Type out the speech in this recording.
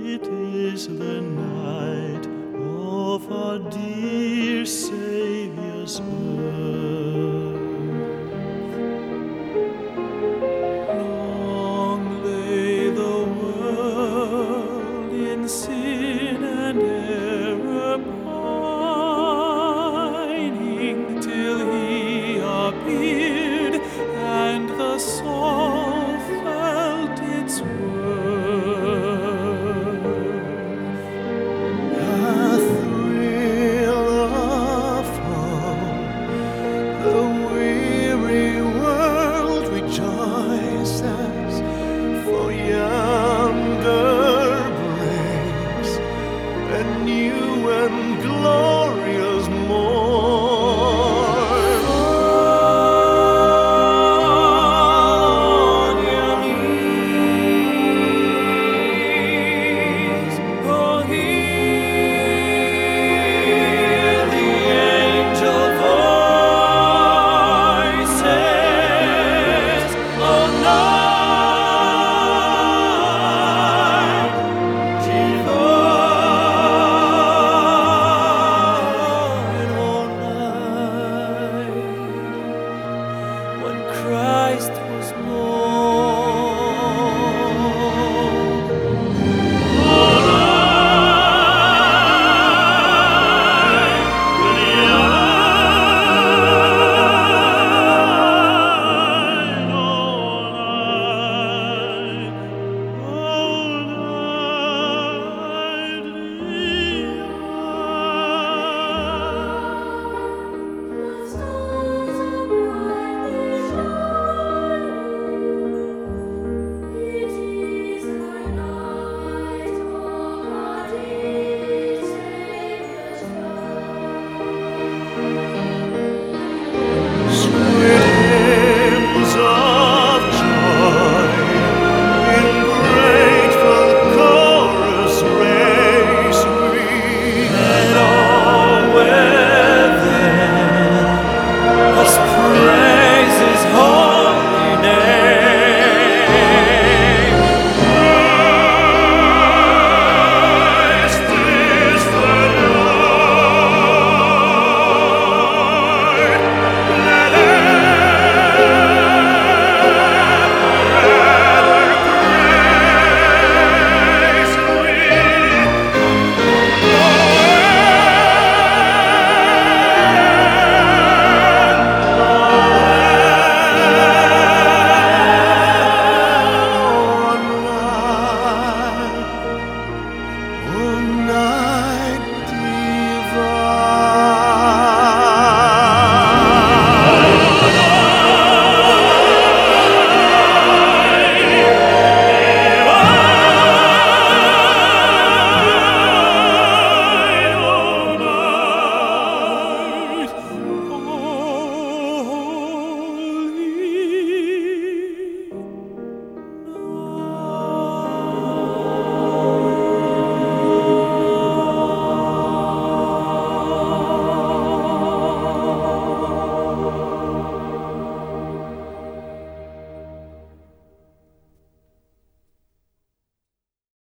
It is the night of our dear Saviour's birth. Long lay the world in sin and error pining, till He appeared and the soul felt its worth. A thrill of hope, the weary world rejoices, for yonder breaks a new and glorious